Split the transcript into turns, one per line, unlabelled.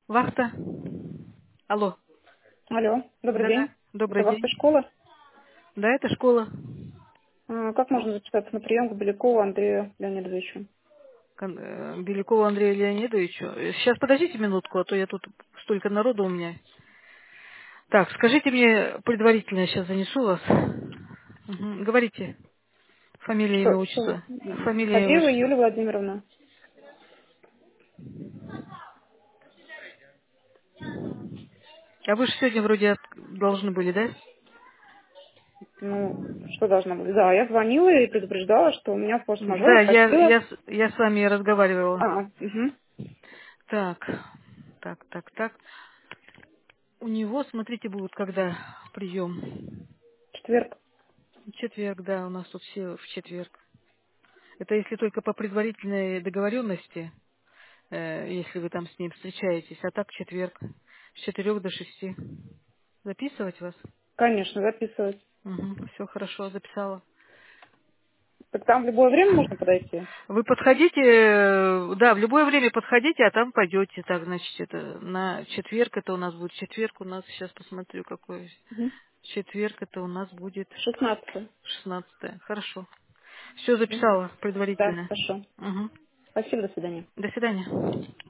Вахта. Алло.
Алло, добрый
Да-да.
день.
Добрый
Это ваша
день.
школа?
Да, это школа.
Как можно записаться на прием к Белякову Андрею Леонидовичу?
Белякову Андрею Леонидовичу. Сейчас подождите минутку, а то я тут столько народу у меня. Так, скажите мне предварительно, я сейчас занесу вас. Мгм. Говорите. Фамилия, имя,
Что?
отчество. Фамилия, имя,
Фадеева
отчество.
Юлия Владимировна.
А вы же сегодня вроде должны были, да?
Ну, что должна быть? Да, я звонила и предупреждала, что у меня
Да,
форс-мажор, просила.
я с вами разговаривала.
Угу.
Так, так. У него, смотрите, будет когда прием.
Четверг.
Четверг, да, у нас тут все в четверг. Это если только по предварительной договоренности, если вы там с ним встречаетесь, а так в четверг с 4 до 6. Записывать вас?
Конечно, записывать.
Угу, все хорошо, записала.
Так там в любое время можно подойти?
Вы подходите, да, в любое время подходите, а там пойдете. Так, значит, это на четверг, это у нас будет четверг, у нас, сейчас посмотрю, какой.
Угу.
Четверг, это у нас будет
16.
16. Хорошо. Все
Мгм.
записала
Да,
предварительно.
хорошо.
Угу.
Спасибо, до свидания.
До свидания.